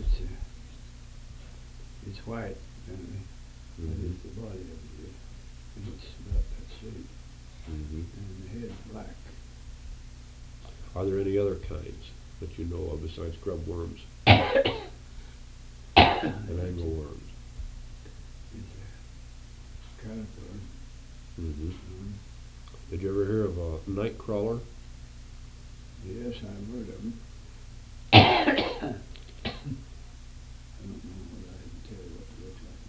it's white, and Mm-hmm. it's the body of it, and it's about that shape, Mm-hmm. and the head's black. Are there any other kinds that you know of besides grub worms and angleworms? It's a caterpillar. Mm-hmm. Um, Did you ever hear of a night crawler? yes, I've heard of them. I don't know whether I can tell you what they look like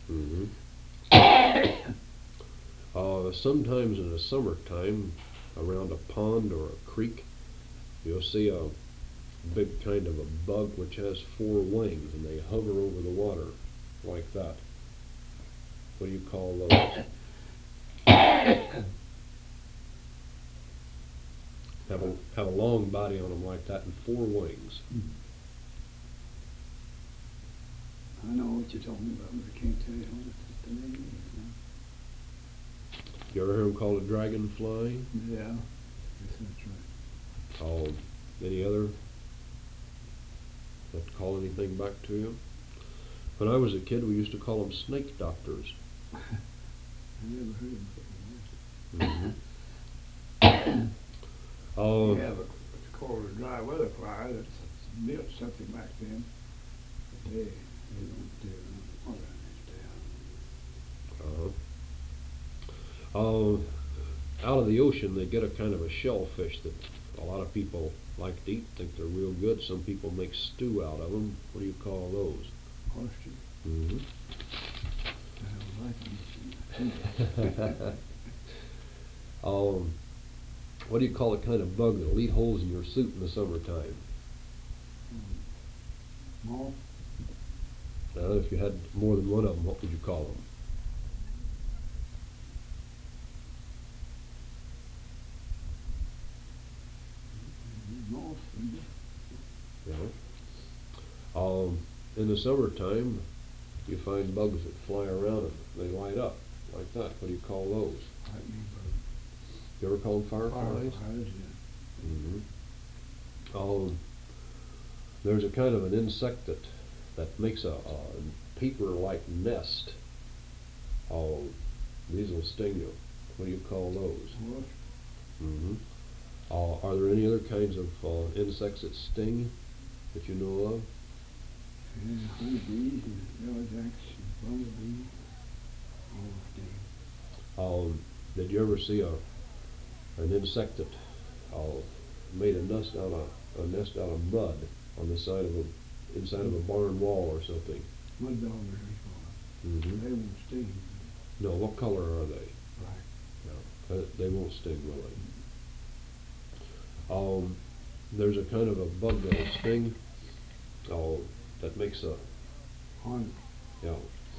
Mm-hmm. Sometimes in the summertime, around a pond or a creek, you'll see a big kind of a bug which has four wings, and they hover over the water like that. What do you call those? Have a long body on them like that and four wings. now. I know what you're talking about, but I can't tell you what the name is. You ever hear them called a dragonfly? Yeah, yes, that's right. Any other that call anything back to you? When I was a kid, we used to call them snake doctors. I never heard of it Mm-hmm. before. We have what's called a dry weather fly that's built something back then, but they don't do water in this Out of the ocean, they get a kind of a shellfish that a lot of people like to eat, think they're real good. Some people make stew out of them. What do you call those? Oyster. Mm-hmm. I don't like them. What do you call a kind of bug that'll eat holes in your suit in the summertime? Moth. If you had more than one of them, what would you call them? Moth. Yeah. In the summertime, you find bugs that fly around and they light up like that. What do you call those? Lightning You ever call them bug. fireflies? Fireflies, yeah. Mm-hmm. There's a kind of an insect that makes a paper-like nest. These will sting you. What do you call those? Wasp. Mm-hmm. Are there any other kinds of insects that sting that you know of? Yeah, honeybees and yellowjacks and bumblebees. All of them. Did you ever see an insect that made a nest out of mud on the inside of a barn wall or something? Mud daubers, we call them. Mm-hmm. They won't sting. No, what color are they? Black. They won't sting, will they? There's a kind of a bug that'll sting. That makes a Hornet. yeah.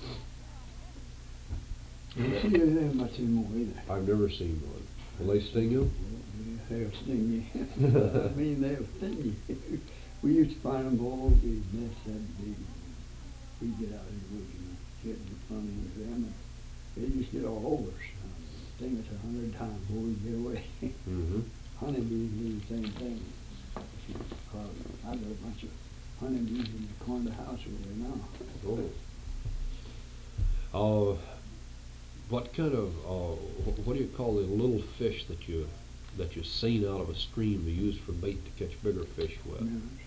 You see them much anymore either. I've never seen one. Will they sting you? Yeah, they'll sting you. I mean, they'll sting you. We used to find them all over these nests that big. We'd get out in the woods and get run into them, and they just get all over us. Sting us 100 times before we get away. Mm-hmm. Honeybees do the same thing. I've got a bunch of honeybees in the corner of the house over there now. Oh. What kind of what do you call the little fish that you seine out of a stream to use for bait to catch bigger fish with? Minnows.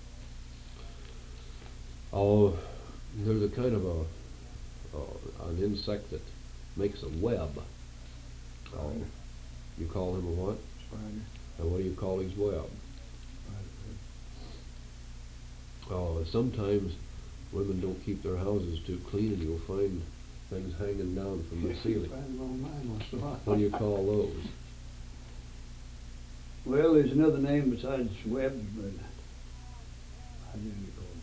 There's a kind of an insect that makes a web. Spider. You call him a what? Spider. And what do you call his web? Spider. Sometimes women don't keep their houses too clean, and you'll find things hanging down from the ceiling. Find them on mine once in a while. What do you call those? Well, there's another name besides webs, but I generally call them